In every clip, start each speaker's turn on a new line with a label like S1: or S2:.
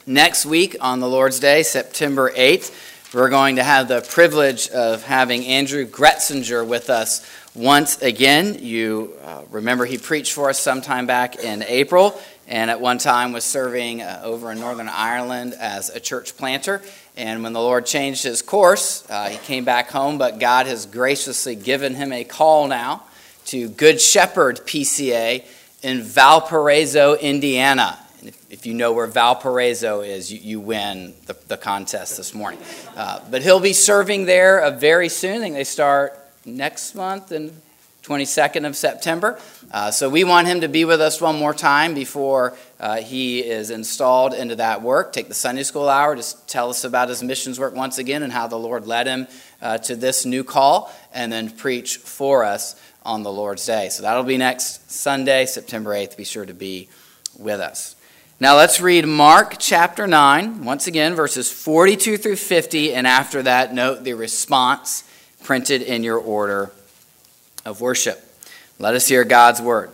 S1: Next week on the Lord's Day, September 8th, we're going to have the privilege of having Andrew Gretzinger with us once again. You remember he preached for us sometime back in April, and at one time was serving over in Northern Ireland as a church planter. And when the Lord changed his course, he came back home, but God has graciously given him a call now to Good Shepherd PCA in Valparaiso, Indiana. If you know where Valparaiso is, you win the contest this morning. But he'll be serving there very soon. I think they start next month, and 22nd of September. So we want him to be with us one more time before he is installed into that work. Take the Sunday school hour, just tell us about his missions work once again and how the Lord led him to this new call, and then preach for us on the Lord's Day. So that'll be next Sunday, September 8th. Be sure to be with us. Now let's read Mark chapter 9, once again, verses 42 through 50, and after that, note the response printed in your order of worship. Let us hear God's word.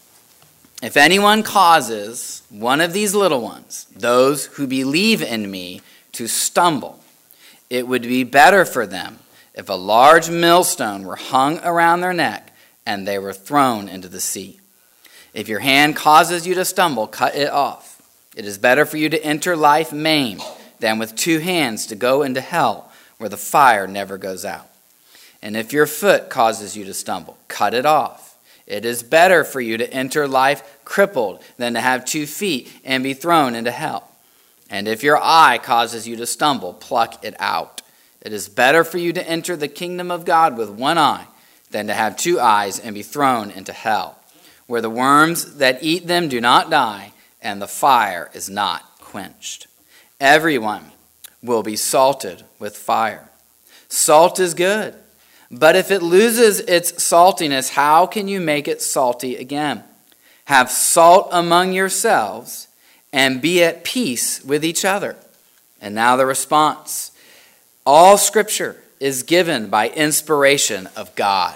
S1: If anyone causes one of these little ones, those who believe in me, to stumble, it would be better for them if a large millstone were hung around their neck and they were thrown into the sea. If your hand causes you to stumble, cut it off. It is better for you to enter life maimed than with two hands to go into hell, where the fire never goes out. And if your foot causes you to stumble, cut it off. It is better for you to enter life crippled than to have 2 feet and be thrown into hell. And if your eye causes you to stumble, pluck it out. It is better for you to enter the kingdom of God with one eye than to have 2 eyes and be thrown into hell, where the worms that eat them do not die, and the fire is not quenched. Everyone will be salted with fire. Salt is good, but if it loses its saltiness, how can you make it salty again? Have salt among yourselves and be at peace with each other. And now the response. All Scripture is given by inspiration of God.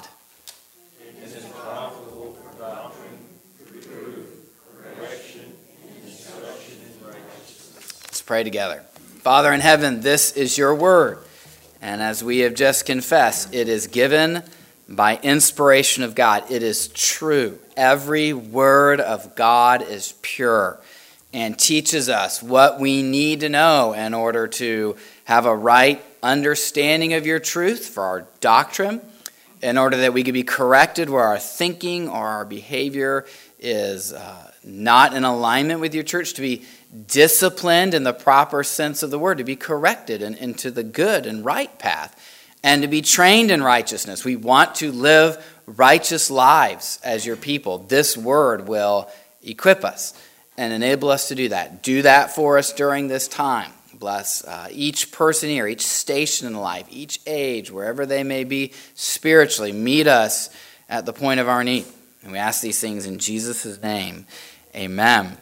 S1: Pray together. Father in heaven, this is your word. And as we have just confessed, it is given by inspiration of God. It is true. Every word of God is pure and teaches us what we need to know in order to have a right understanding of your truth for our doctrine, in order that we can be corrected where our thinking or our behavior is not in alignment with your church, to be disciplined in the proper sense of the word, to be corrected into the good and right path, and to be trained in righteousness. We want to live righteous lives as your people. This word will equip us and enable us to do that. Do that for us during this time. Bless each person here, each station in life, each age, wherever they may be spiritually. Meet us at the point of our need. And we ask these things in Jesus' name. Amen.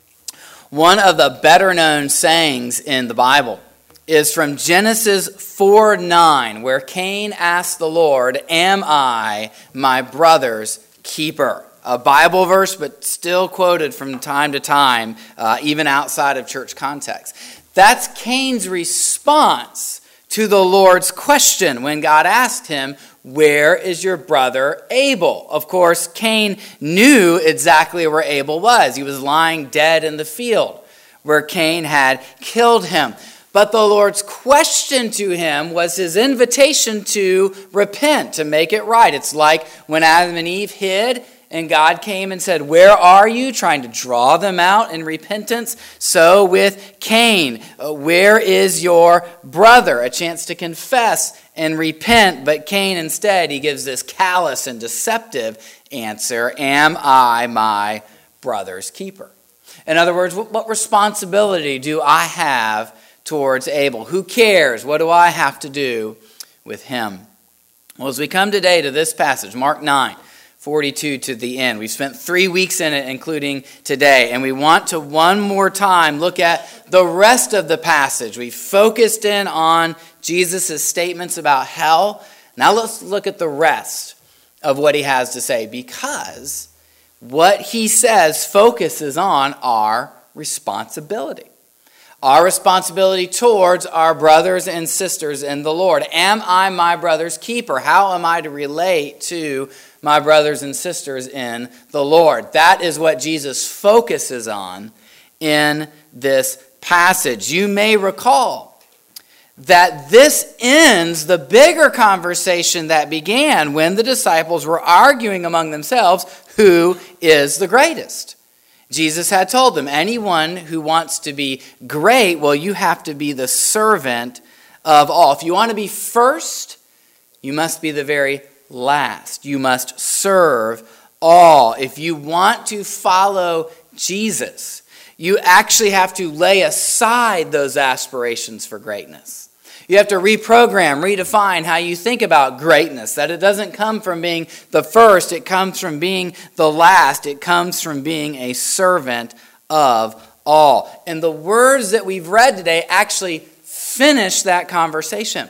S1: One of the better-known sayings in the Bible is from Genesis 4:9, where Cain asked the Lord, "Am I my brother's keeper?" A Bible verse, but still quoted from time to time, even outside of church context. That's Cain's response to the Lord's question when God asked him, "Where is your brother Abel?" Of course, Cain knew exactly where Abel was. He was lying dead in the field where Cain had killed him. But the Lord's question to him was his invitation to repent, to make it right. It's like when Adam and Eve hid and God came and said, "Where are you?" trying to draw them out in repentance. So with Cain, "Where is your brother?" A chance to confess and repent, but Cain instead, he gives this callous and deceptive answer, "Am I my brother's keeper?" In other words, what responsibility do I have towards Abel? Who cares? What do I have to do with him? Well, as we come today to this passage, Mark 9:42 to the end, we've spent 3 weeks in it, including today, and we want to one more time look at the rest of the passage. We focused in on Jesus' statements about hell. Now let's look at the rest of what he has to say, because what he says focuses on our responsibility. Our responsibility towards our brothers and sisters in the Lord. Am I my brother's keeper? How am I to relate to my brothers and sisters in the Lord? That is what Jesus focuses on in this passage. You may recall that this ends the bigger conversation that began when the disciples were arguing among themselves who is the greatest. Jesus had told them, anyone who wants to be great, well, you have to be the servant of all. If you want to be first, you must be the very last. You must serve all. If you want to follow Jesus, you actually have to lay aside those aspirations for greatness. You have to reprogram, redefine how you think about greatness, that it doesn't come from being the first, it comes from being the last, it comes from being a servant of all. And the words that we've read today actually finish that conversation.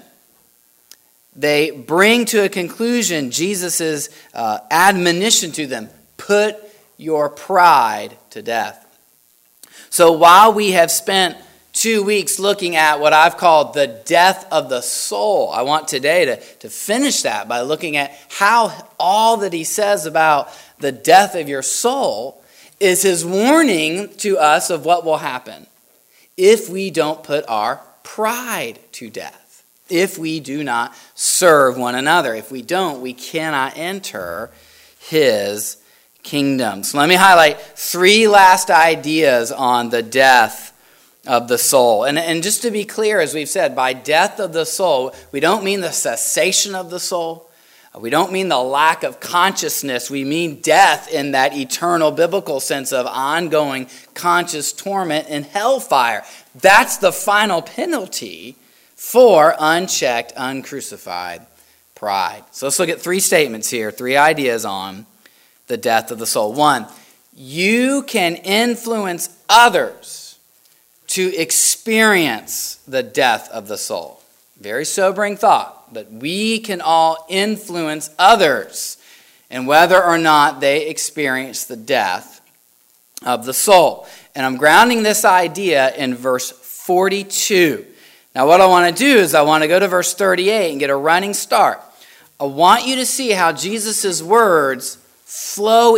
S1: They bring to a conclusion Jesus' admonition to them, put your pride to death. So while we have spent 2 weeks looking at what I've called the death of the soul, I want today to finish that by looking at how all that he says about the death of your soul is his warning to us of what will happen if we don't put our pride to death, if we do not serve one another. If we don't, we cannot enter his kingdom. So let me highlight 3 last ideas on the death of the soul. And just to be clear, as we've said, by death of the soul, we don't mean the cessation of the soul. We don't mean the lack of consciousness. We mean death in that eternal biblical sense of ongoing conscious torment in hellfire. That's the final penalty for unchecked, uncrucified pride. So let's look at 3 statements here, 3 ideas on the death of the soul. 1, you can influence others to experience the death of the soul. Very sobering thought, that we can all influence others and whether or not they experience the death of the soul. And I'm grounding this idea in verse 42. Now what I want to do is I want to go to verse 38 and get a running start. I want you to see how Jesus' words funnel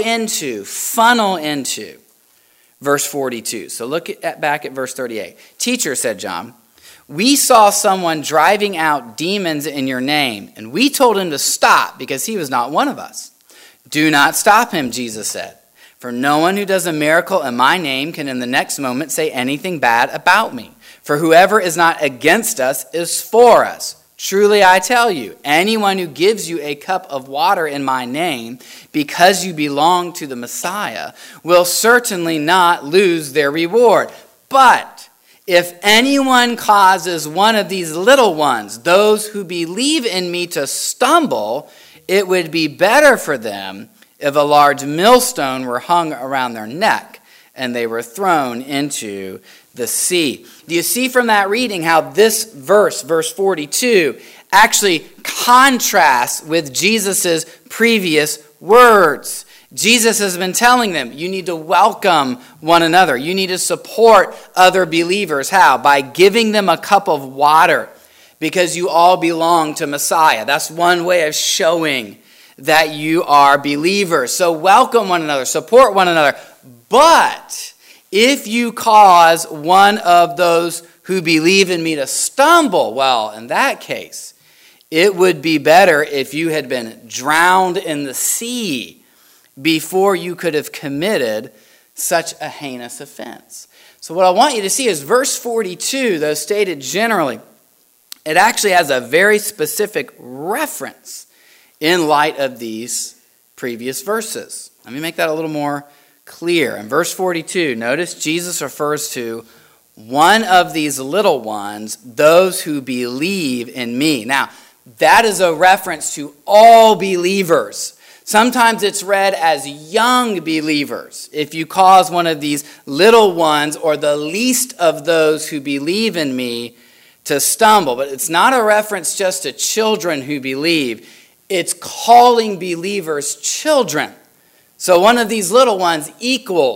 S1: into verse 42. So look back at verse 38. Teacher, said John, we saw someone driving out demons in your name, and we told him to stop because he was not one of us. Do not stop him, Jesus said, for no one who does a miracle in my name can in the next moment say anything bad about me. For whoever is not against us is for us. Truly I tell you, anyone who gives you a cup of water in my name, because you belong to the Messiah, will certainly not lose their reward. But if anyone causes one of these little ones, those who believe in me, to stumble, it would be better for them if a large millstone were hung around their neck and they were thrown into the sea. Do you see from that reading how this verse 42, actually contrasts with Jesus' previous words? Jesus has been telling them, you need to welcome one another. You need to support other believers. How? By giving them a cup of water, because you all belong to Messiah. That's one way of showing that you are believers. So welcome one another, support one another. But if you cause one of those who believe in me to stumble, well, in that case, it would be better if you had been drowned in the sea before you could have committed such a heinous offense. So what I want you to see is verse 42, though stated generally, it actually has a very specific reference in light of these previous verses. Let me make that a little more clear. In verse 42, notice Jesus refers to one of these little ones, those who believe in me. Now, that is a reference to all believers. Sometimes it's read as young believers. If you cause one of these little ones or the least of those who believe in me to stumble. But it's not a reference just to children who believe. It's calling believers children. So one of these little ones equals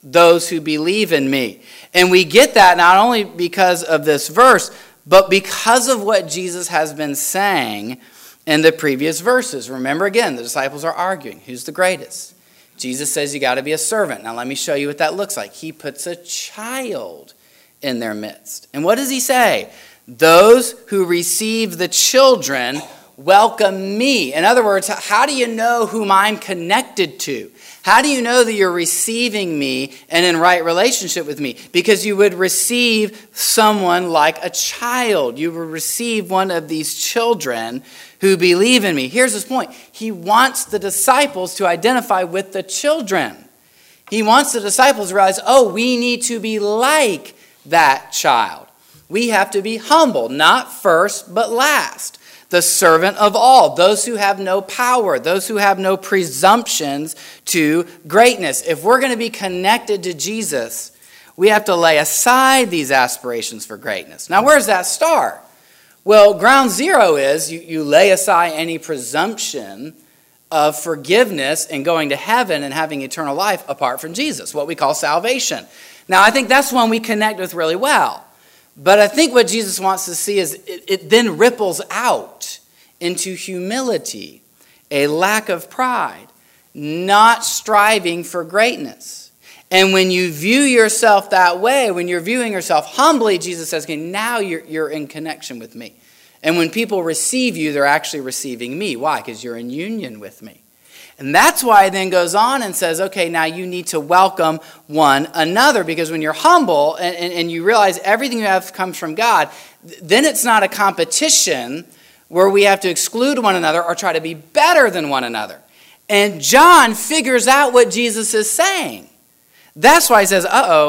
S1: those who believe in me. And we get that not only because of this verse, but because of what Jesus has been saying in the previous verses. Remember again, the disciples are arguing. Who's the greatest? Jesus says you got to be a servant. Now let me show you what that looks like. He puts a child in their midst. And what does he say? Those who receive the children welcome me. In other words, how do you know whom I'm connected to? How do you know that you're receiving me and in right relationship with me? Because you would receive someone like a child. You would receive one of these children who believe in me. Here's his point. He wants the disciples to identify with the children. He wants the disciples to realize, we need to be like that child. We have to be humble, not first, but last. The servant of all, those who have no power, those who have no presumptions to greatness. If we're going to be connected to Jesus, we have to lay aside these aspirations for greatness. Now, where does that start? Well, ground zero is you lay aside any presumption of forgiveness and going to heaven and having eternal life apart from Jesus, what we call salvation. Now, I think that's one we connect with really well. But I think what Jesus wants to see is it then ripples out into humility, a lack of pride, not striving for greatness. And when you view yourself that way, when you're viewing yourself humbly, Jesus says, okay, now you're in connection with me. And when people receive you, they're actually receiving me. Why? Because you're in union with me. And that's why it then goes on and says, okay, now you need to welcome one another. Because when you're humble and you realize everything you have comes from God, then it's not a competition where we have to exclude one another or try to be better than one another. And John figures out what Jesus is saying. That's why he says,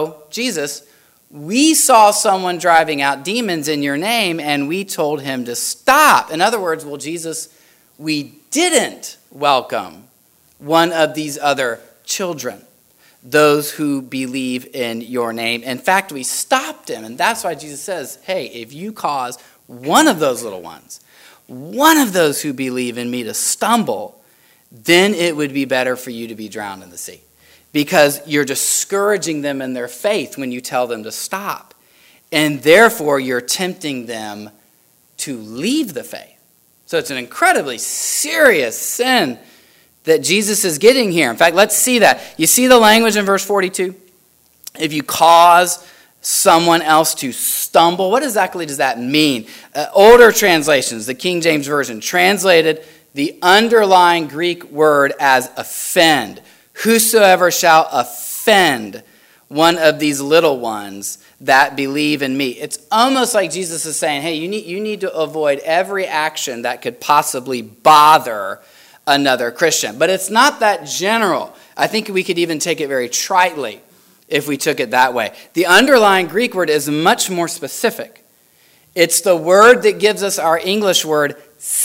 S1: Jesus, we saw someone driving out demons in your name and we told him to stop. In other words, well, Jesus, we didn't welcome one of these other children, those who believe in your name. In fact, we stopped him. And that's why Jesus says, hey, if you cause one of those little ones, one of those who believe in me to stumble, then it would be better for you to be drowned in the sea. Because you're discouraging them in their faith when you tell them to stop. And therefore, you're tempting them to leave the faith. So it's an incredibly serious sin that Jesus is getting here. In fact, let's see that. You see the language in verse 42? If you cause someone else to stumble, what exactly does that mean? Older translations, the King James Version, translated the underlying Greek word as offend. Whosoever shall offend one of these little ones that believe in me. It's almost like Jesus is saying, hey, you need to avoid every action that could possibly bother another Christian. But it's not that general. I think we could even take it very tritely if we took it that way. The underlying Greek word is much more specific. It's the word that gives us our English word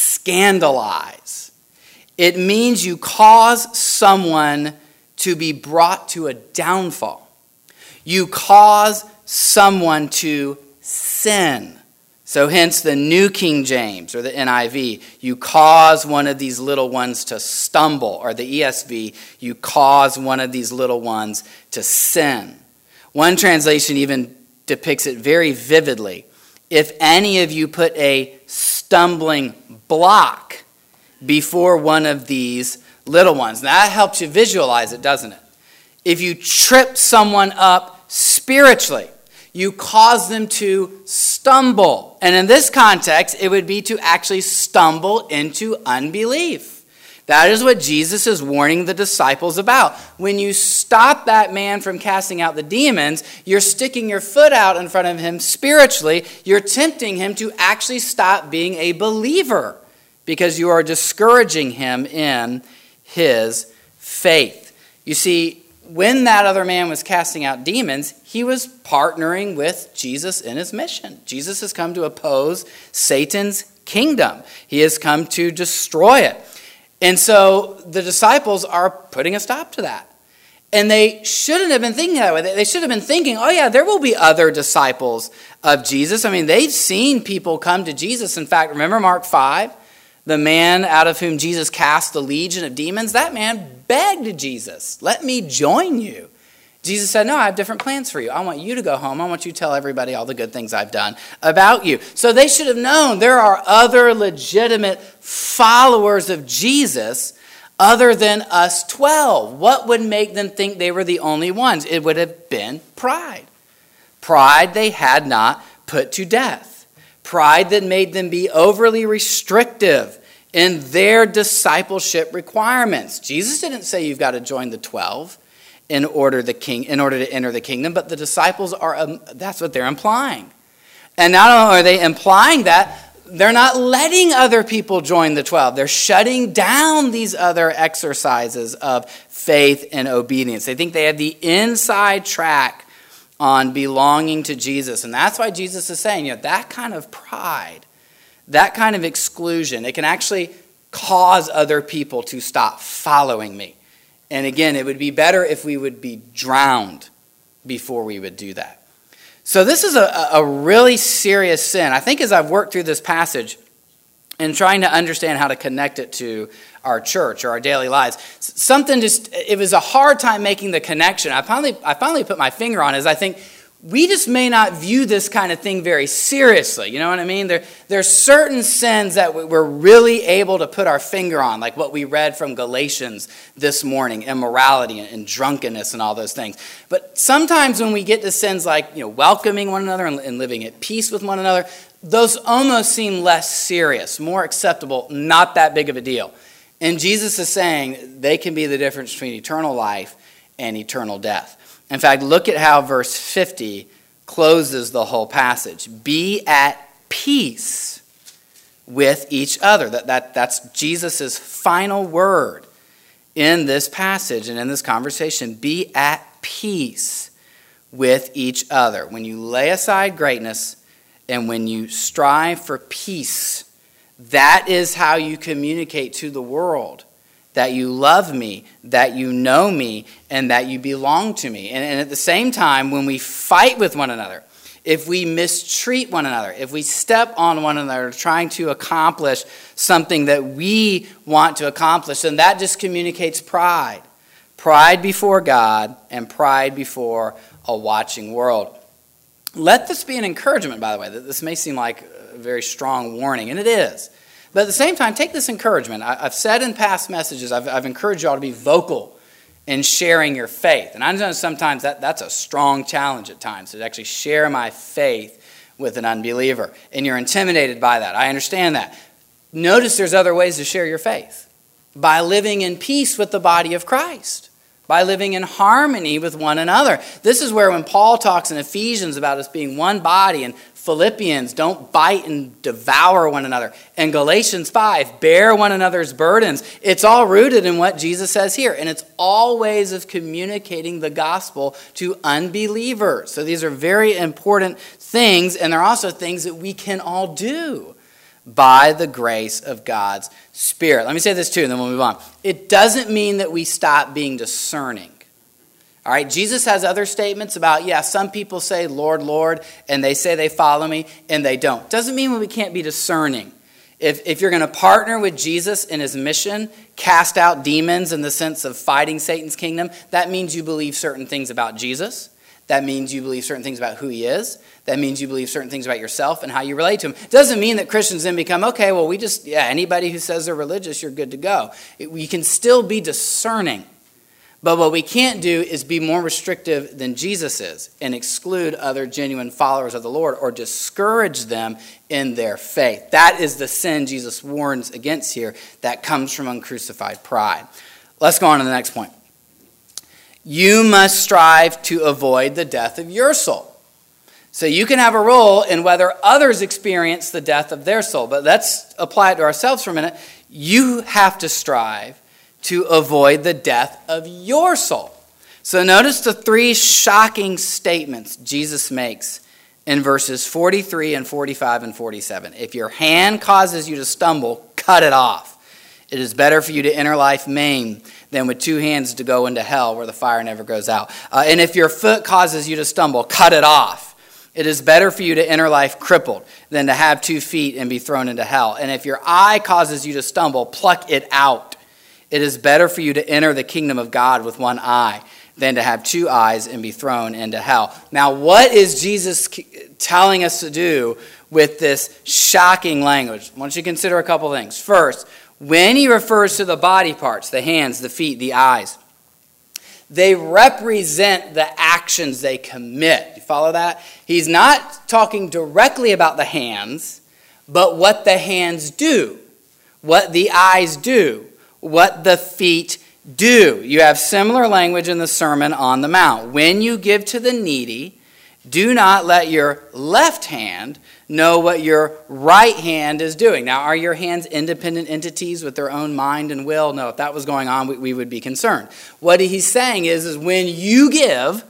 S1: scandalize. It means you cause someone to be brought to a downfall. You cause someone to sin. So hence the New King James or the NIV, you cause one of these little ones to stumble, or the ESV, you cause one of these little ones to sin. One translation even depicts it very vividly. If any of you put a stumbling block before one of these little ones. Now that helps you visualize it, doesn't it? If you trip someone up spiritually, you cause them to stumble. And in this context, it would be to actually stumble into unbelief. That is what Jesus is warning the disciples about. When you stop that man from casting out the demons, you're sticking your foot out in front of him spiritually. You're tempting him to actually stop being a believer because you are discouraging him in his faith. You see, when that other man was casting out demons, he was partnering with Jesus in his mission. Jesus has come to oppose Satan's kingdom. He has come to destroy it. And so the disciples are putting a stop to that. And they shouldn't have been thinking that way. They should have been thinking, oh yeah, there will be other disciples of Jesus. I mean, they've seen people come to Jesus. In fact, remember Mark 5? The man out of whom Jesus cast the legion of demons, that man begged Jesus, let me join you Jesus said, no, I have different plans for you. I want you to go home. I want you to tell everybody all the good things I've done about you. So they should have known there are other legitimate followers of Jesus other than us 12. What would make them think they were the only ones? It would have been pride. Pride they had not put to death. Pride that made them be overly restrictive in their discipleship requirements. Jesus didn't say you've got to join the 12 in order to enter the kingdom, but the disciples that's what they're implying. And not only are they implying that, they're not letting other people join the 12. They're shutting down these other exercises of faith and obedience. They think they have the inside track on belonging to Jesus. And that's why Jesus is saying, that kind of pride, that kind of exclusion, it can actually cause other people to stop following me. And again, it would be better if we would be drowned before we would do that. So this is a really serious sin. I think as I've worked through this passage and trying to understand how to connect it to our church or our daily lives, it was a hard time making the connection. I finally put my finger on it, as I think we just may not view this kind of thing very seriously. You know what I mean? There's certain sins that we're really able to put our finger on, like what we read from Galatians this morning, immorality and drunkenness and all those things. But sometimes when we get to sins like welcoming one another and living at peace with one another, those almost seem less serious, more acceptable, not that big of a deal. And Jesus is saying they can be the difference between eternal life and eternal death. In fact, look at how verse 50 closes the whole passage. Be at peace with each other. That's Jesus' final word in this passage and in this conversation. Be at peace with each other. When you lay aside greatness and when you strive for peace, that is how you communicate to the world that you love me, that you know me, and that you belong to me. And at the same time, when we fight with one another, if we mistreat one another, if we step on one another trying to accomplish something that we want to accomplish, then that just communicates pride. Pride before God and pride before a watching world. Let this be an encouragement, by the way, that this may seem like a very strong warning, and it is. But at the same time, take this encouragement. I've said in past messages, I've encouraged you all to be vocal in sharing your faith. And I know sometimes that's a strong challenge at times, to actually share my faith with an unbeliever. And you're intimidated by that. I understand that. Notice there's other ways to share your faith. By living in peace with the body of Christ. By living in harmony with one another. This is where when Paul talks in Ephesians about us being one body, and Philippians, don't bite and devour one another. And Galatians 5, bear one another's burdens. It's all rooted in what Jesus says here. And it's all ways of communicating the gospel to unbelievers. So these are very important things. And they're also things that we can all do by the grace of God's Spirit. Let me say this too, and then we'll move on. It doesn't mean that we stop being discerning. All right, Jesus has other statements about, some people say, Lord, Lord, and they say they follow me, and they don't. Doesn't mean we can't be discerning. If you're going to partner with Jesus in his mission, cast out demons in the sense of fighting Satan's kingdom, that means you believe certain things about Jesus. That means you believe certain things about who he is. That means you believe certain things about yourself and how you relate to him. Doesn't mean that Christians then become, anybody who says they're religious, you're good to go. We can still be discerning. But what we can't do is be more restrictive than Jesus is and exclude other genuine followers of the Lord or discourage them in their faith. That is the sin Jesus warns against here that comes from uncrucified pride. Let's go on to the next point. You must strive to avoid the death of your soul. So you can have a role in whether others experience the death of their soul. But let's apply it to ourselves for a minute. You have to strive to avoid the death of your soul. So notice the three shocking statements Jesus makes in verses 43 and 45 and 47. If your hand causes you to stumble, cut it off. It is better for you to enter life maimed than with two hands to go into hell where the fire never goes out. And if your foot causes you to stumble, cut it off. It is better for you to enter life crippled than to have 2 feet and be thrown into hell. And if your eye causes you to stumble, pluck it out. It is better for you to enter the kingdom of God with one eye than to have 2 eyes and be thrown into hell. Now, what is Jesus telling us to do with this shocking language? I want you to consider a couple things. First, when he refers to the body parts, the hands, the feet, the eyes, they represent the actions they commit. You follow that? He's not talking directly about the hands, but what the hands do, what the eyes do, what the feet do. You have similar language in the Sermon on the Mount. When you give to the needy, do not let your left hand know what your right hand is doing. Now, are your hands independent entities with their own mind and will? No, if that was going on, we would be concerned. What he's saying is when you give,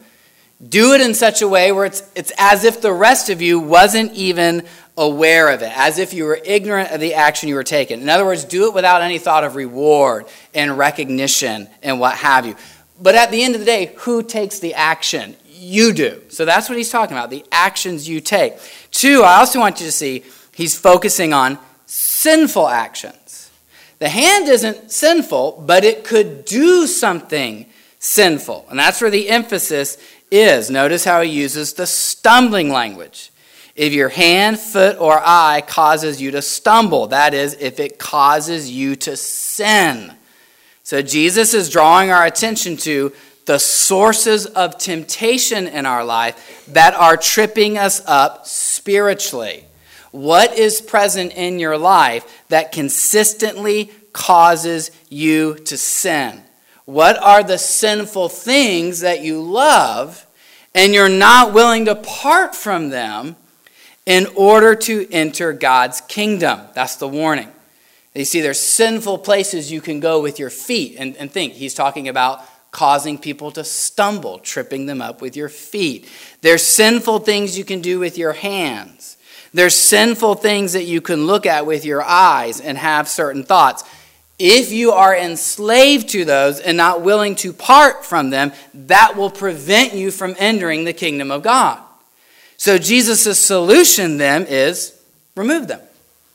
S1: do it in such a way where it's as if the rest of you wasn't even aware of it, as if you were ignorant of the action you were taking. In other words, do it without any thought of reward and recognition and what have you. But at the end of the day, who takes the action? You do. So that's what he's talking about, the actions you take. 2, I also want you to see he's focusing on sinful actions. The hand isn't sinful, but it could do something sinful. And that's where the emphasis is. Notice how he uses the stumbling language. If your hand, foot, or eye causes you to stumble, that is, if it causes you to sin. So Jesus is drawing our attention to the sources of temptation in our life that are tripping us up spiritually. What is present in your life that consistently causes you to sin? What are the sinful things that you love and you're not willing to part from them in order to enter God's kingdom? That's the warning. You see, there's sinful places you can go with your feet and think. He's talking about causing people to stumble, tripping them up with your feet. There's sinful things you can do with your hands. There's sinful things that you can look at with your eyes and have certain thoughts. If you are enslaved to those and not willing to part from them, that will prevent you from entering the kingdom of God. So Jesus' solution then is remove them.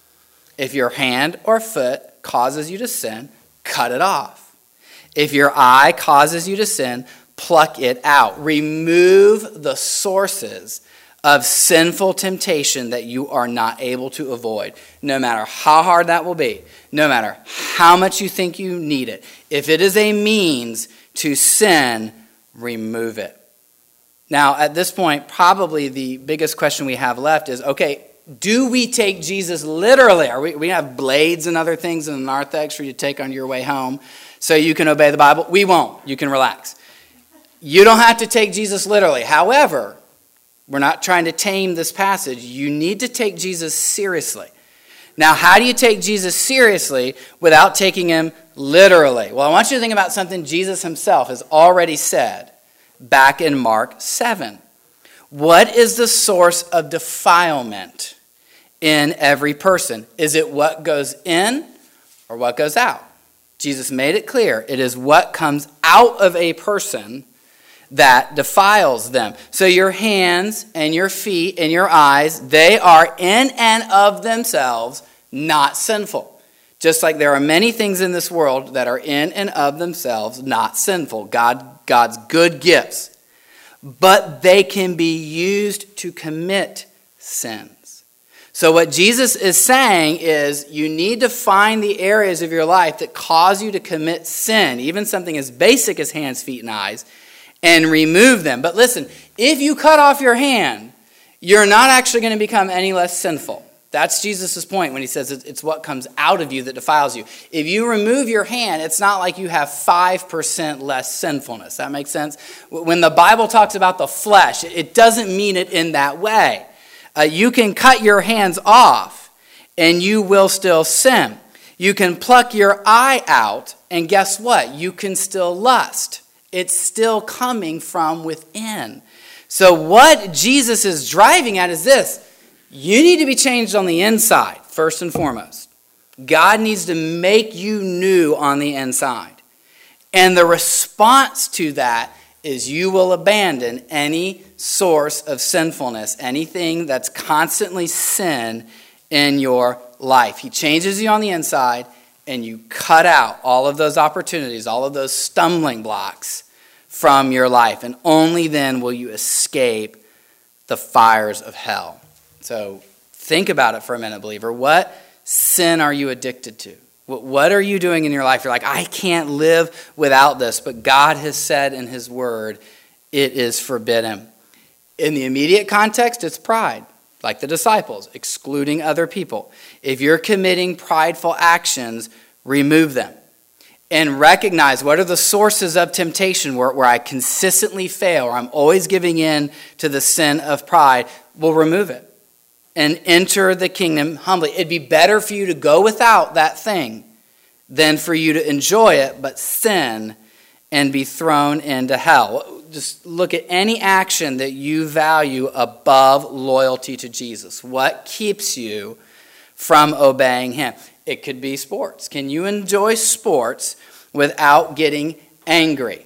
S1: If your hand or foot causes you to sin, cut it off. If your eye causes you to sin, pluck it out. Remove the sources of sinful temptation that you are not able to avoid, no matter how hard that will be, no matter how much you think you need it. If it is a means to sin, remove it. Now, at this point, probably the biggest question we have left is, okay, do we take Jesus literally? We have blades and other things in the narthex for you to take on your way home so you can obey the Bible. We won't. You can relax. You don't have to take Jesus literally. However, we're not trying to tame this passage. You need to take Jesus seriously. Now, how do you take Jesus seriously without taking him literally? Well, I want you to think about something Jesus himself has already said back in Mark 7. What is the source of defilement in every person? Is it what goes in or what goes out? Jesus made it clear. It is what comes out of a person that defiles them. So your hands and your feet and your eyes, they are in and of themselves not sinful. Just like there are many things in this world that are in and of themselves not sinful. God's good gifts. But they can be used to commit sins. So what Jesus is saying is you need to find the areas of your life that cause you to commit sin, even something as basic as hands, feet, and eyes, and remove them. But listen, if you cut off your hand, you're not actually going to become any less sinful. That's Jesus' point when he says it's what comes out of you that defiles you. If you remove your hand, it's not like you have 5% less sinfulness. That makes sense? When the Bible talks about the flesh, it doesn't mean it in that way. You can cut your hands off and you will still sin. You can pluck your eye out and guess what? You can still lust. It's still coming from within. So what Jesus is driving at is this. You need to be changed on the inside, first and foremost. God needs to make you new on the inside. And the response to that is you will abandon any source of sinfulness, anything that's constantly sin in your life. He changes you on the inside, and you cut out all of those opportunities, all of those stumbling blocks from your life, and only then will you escape the fires of hell. So think about it for a minute, believer. What sin are you addicted to? What are you doing in your life? You're like, I can't live without this, but God has said in his word, it is forbidden. In the immediate context, it's pride, like the disciples, excluding other people. If you're committing prideful actions, remove them. And recognize what are the sources of temptation where I consistently fail, or I'm always giving in to the sin of pride. We'll remove it and enter the kingdom humbly. It'd be better for you to go without that thing than for you to enjoy it, but sin and be thrown into hell. Just look at any action that you value above loyalty to Jesus. What keeps you from obeying him? It could be sports. Can you enjoy sports without getting angry?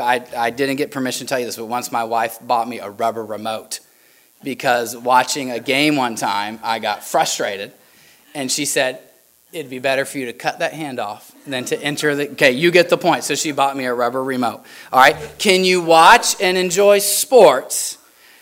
S1: I didn't get permission to tell you this, but once my wife bought me a rubber remote because watching a game one time, I got frustrated. And she said, it'd be better for you to cut that hand off than to enter the... Okay, you get the point. So she bought me a rubber remote. All right? Can you watch and enjoy sports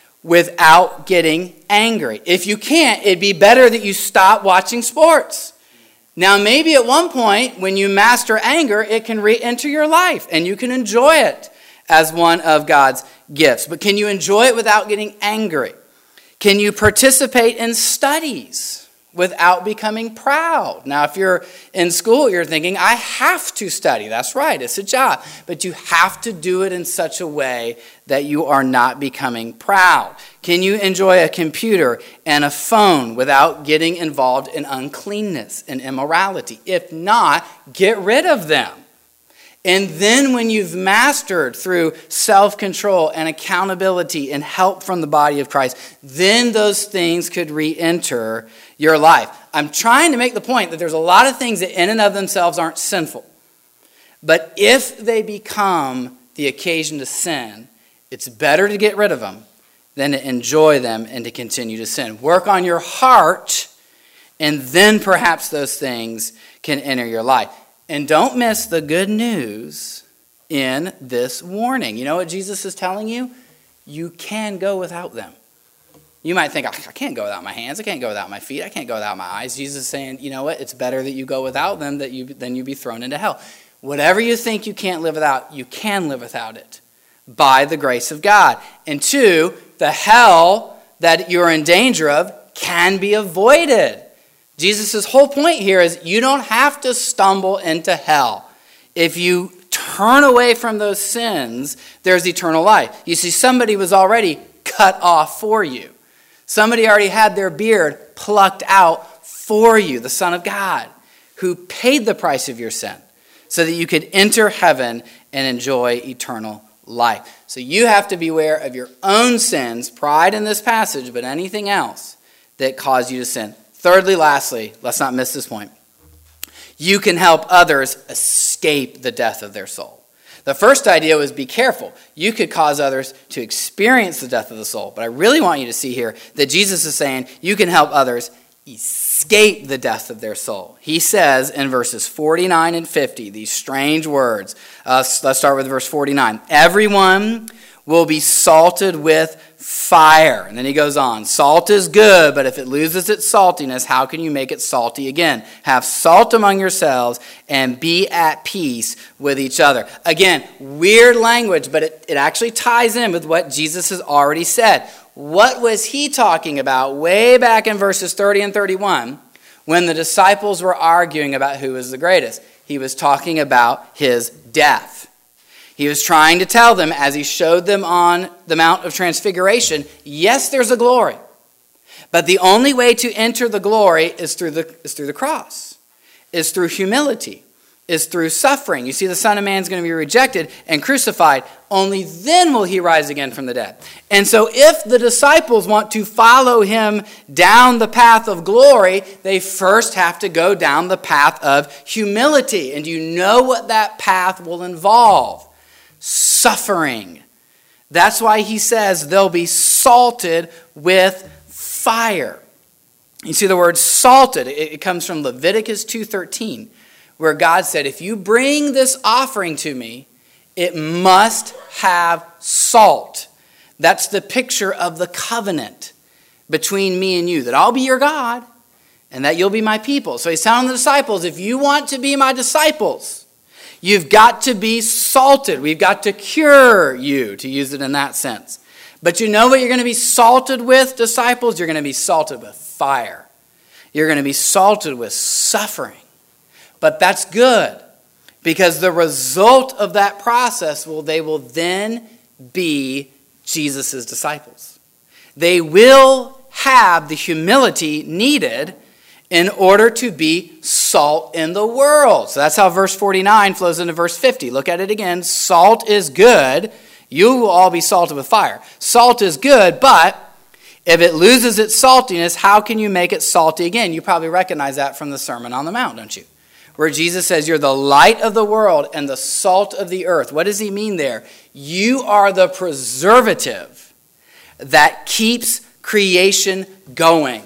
S1: without getting angry? If you can't, it'd be better that you stop watching sports. Now, maybe at one point, when you master anger, it can re-enter your life, and you can enjoy it as one of God's gifts. But can you enjoy it without getting angry? Can you participate in studies without becoming proud? Now, if you're in school, you're thinking, I have to study. That's right, it's a job. But you have to do it in such a way that you are not becoming proud. Can you enjoy a computer and a phone without getting involved in uncleanness and immorality? If not, get rid of them. And then when you've mastered through self-control and accountability and help from the body of Christ, then those things could re-enter your life. I'm trying to make the point that there's a lot of things that in and of themselves aren't sinful. But if they become the occasion to sin, it's better to get rid of them than to enjoy them and to continue to sin. Work on your heart, and then perhaps those things can enter your life. And don't miss the good news in this warning. You know what Jesus is telling you? You can go without them. You might think, I can't go without my hands. I can't go without my feet. I can't go without my eyes. Jesus is saying, you know what? It's better that you go without them than you be thrown into hell. Whatever you think you can't live without, you can live without it by the grace of God. And two, the hell that you're in danger of can be avoided. Jesus' whole point here is you don't have to stumble into hell. If you turn away from those sins, there's eternal life. You see, somebody was already cut off for you. Somebody already had their beard plucked out for you, the Son of God, who paid the price of your sin so that you could enter heaven and enjoy eternal life. So you have to beware of your own sins, pride in this passage, but anything else that cause you to sin. Thirdly, lastly, let's not miss this point. You can help others escape the death of their soul. The first idea was be careful. You could cause others to experience the death of the soul. But I really want you to see here that Jesus is saying you can help others escape the death of their soul. He says in verses 49 and 50, these strange words. Let's start with verse 49. Everyone will be salted with fire. And then he goes on. Salt is good, but if it loses its saltiness, how can you make it salty again? Have salt among yourselves and be at peace with each other. Again, weird language, but it actually ties in with what Jesus has already said. What was he talking about way back in verses 30 and 31 when the disciples were arguing about who was the greatest? He was talking about his death. He was trying to tell them, as he showed them on the Mount of Transfiguration, yes, there's a glory. But the only way to enter the glory is through the cross, is through humility, is through suffering. You see, the Son of Man is going to be rejected and crucified. Only then will he rise again from the dead. And so if the disciples want to follow him down the path of glory, they first have to go down the path of humility. And you know what that path will involve? Suffering. That's why he says they'll be salted with fire. You see the word salted, it comes from Leviticus 2:13, where God said, if you bring this offering to me It must have salt. That's the picture of the covenant between me and you, that I'll be your God and that you'll be my people. So he's telling the disciples, if you want to be my disciples, you've got to be salted. We've got to cure you, to use it in that sense. But you know what you're going to be salted with, disciples? You're going to be salted with fire. You're going to be salted with suffering. But that's good, because the result of that process they will then be Jesus' disciples. They will have the humility needed in order to be salt in the world. So that's how verse 49 flows into verse 50. Look at it again. Salt is good. You will all be salted with fire. Salt is good, but if it loses its saltiness, how can you make it salty again? You probably recognize that from the Sermon on the Mount, don't you? Where Jesus says, you're the light of the world and the salt of the earth. What does he mean there? You are the preservative that keeps creation going.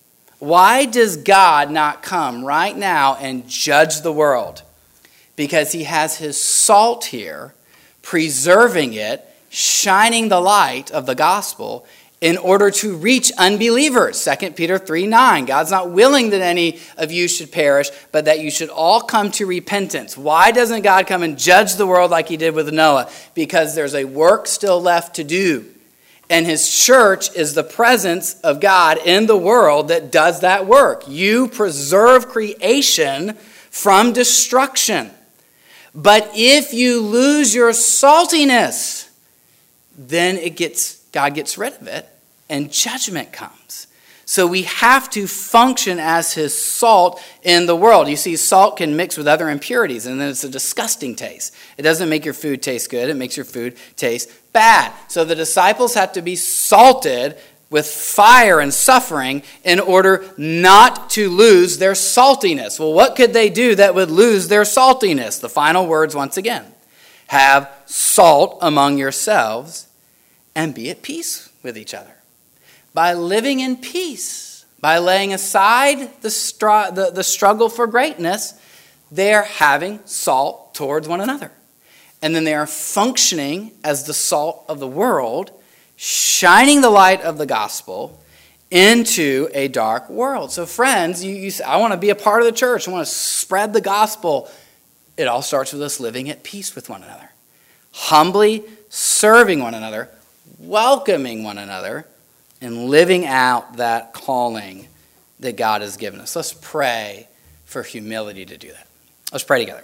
S1: Why does God not come right now and judge the world? Because he has his salt here, preserving it, shining the light of the gospel in order to reach unbelievers. 2 Peter 3:9. God's not willing that any of you should perish, but that you should all come to repentance. Why doesn't God come and judge the world like he did with Noah? Because there's a work still left to do. And his church is the presence of God in the world that does that work. You preserve creation from destruction. But if you lose your saltiness, then God gets rid of it and judgment comes. So we have to function as his salt in the world. You see, salt can mix with other impurities, and then it's a disgusting taste. It doesn't make your food taste good. It makes your food taste bad. So the disciples have to be salted with fire and suffering in order not to lose their saltiness. Well, what could they do that would lose their saltiness? The final words once again. Have salt among yourselves and be at peace with each other. By living in peace, by laying aside the struggle for greatness, they are having salt towards one another. And then they are functioning as the salt of the world, shining the light of the gospel into a dark world. So friends, you say, I want to be a part of the church. I want to spread the gospel. It all starts with us living at peace with one another. Humbly serving one another, welcoming one another, and living out that calling that God has given us. Let's pray for humility to do that. Let's pray together.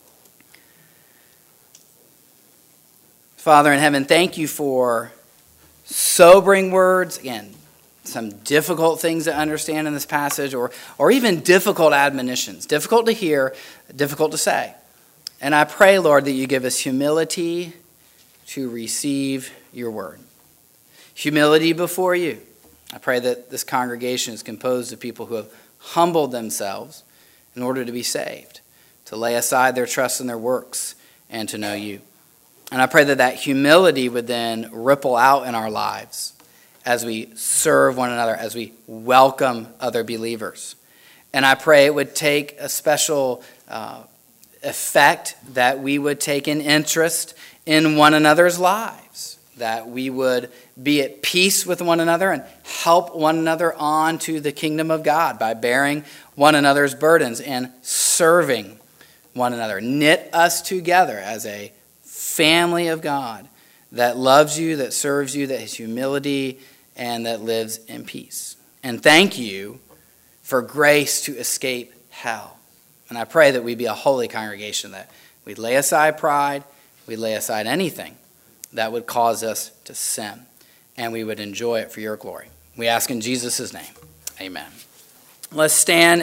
S1: Father in heaven, thank you for sobering words. Again, some difficult things to understand in this passage, or even difficult admonitions. Difficult to hear, difficult to say. And I pray, Lord, that you give us humility to receive your word. Humility before you. I pray that this congregation is composed of people who have humbled themselves in order to be saved, to lay aside their trust in their works, and to know you. And I pray that that humility would then ripple out in our lives as we serve one another, as we welcome other believers. And I pray it would take a special effect that we would take an interest in one another's lives, that we would be at peace with one another and help one another on to the kingdom of God by bearing one another's burdens and serving one another. Knit us together as a family of God that loves you, that serves you, that has humility, and that lives in peace. And thank you for grace to escape hell. And I pray that we be a holy congregation, that we lay aside pride, we lay aside anything that would cause us to sin, and we would enjoy it for your glory. We ask in Jesus' name. Amen. Let's stand.